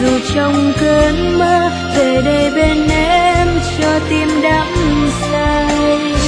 dù trong cơn mơ về đây bên em cho tim đắm say.